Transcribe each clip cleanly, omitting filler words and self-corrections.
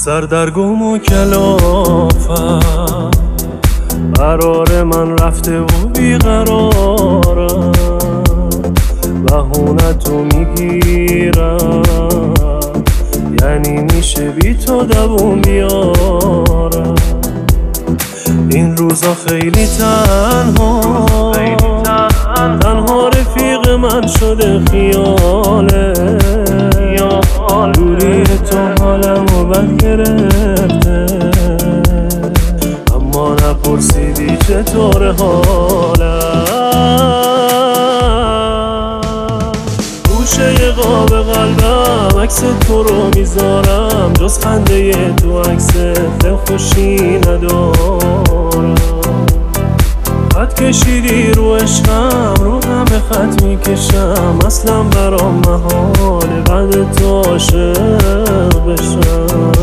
سردرگم و کلافم، قرار من رفته و بیقرارم، بهونتو میگیرم یعنی میشه بی تو دووم بیارم. این روزا خیلی تنها رفیق من شده خیاله، دوری تو حالمو بد گرفته، اما نپرسیدی چطور حالم. گوشه قاب قلبم عکس تو رو میذارم، جز خنده تو عکس دل خوشی ندارم. خط کشیدی رو عشقم، رو همه خط میکشم، اصلا برام محاله بعد تو عاشق بشم.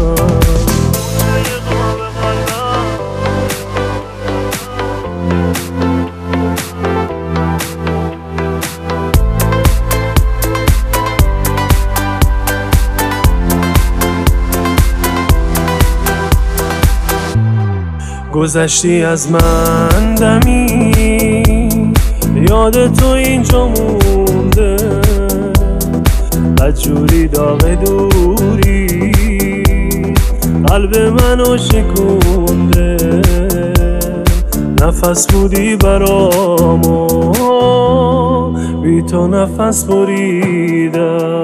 گذشتی از من دمی، یاد تو اینجا مونده، بدجوری داغ دوری قلب منو شکونده. نفس بودی برامو، بی تو نفس بریدم،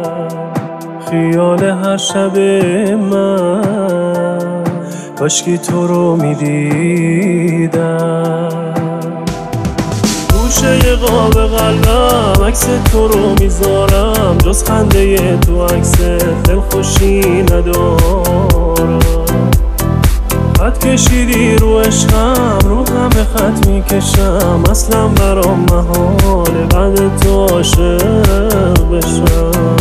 خیال هر شب من کاشکی تو رو میدیدم. گوشه قاب قلبم عکس تو رو میذارم، جز خنده تو عکس دل خوشی ندارم. خط کشیدی رو عشقم، رو همه خط میکشم، اصلا برام محاله بعد تو عاشق بشم.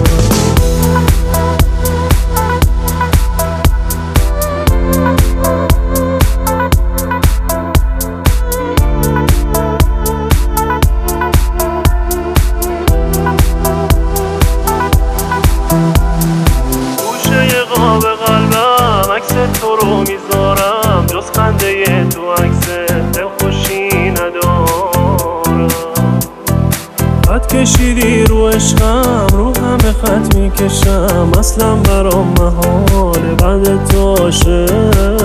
تو رو میذارم، جز خنده تو عکس دل خوشی ندارم. خط کشیدی رو عشقم، رو همه خط میکشم، اصلا برام محاله بعد تو عاشق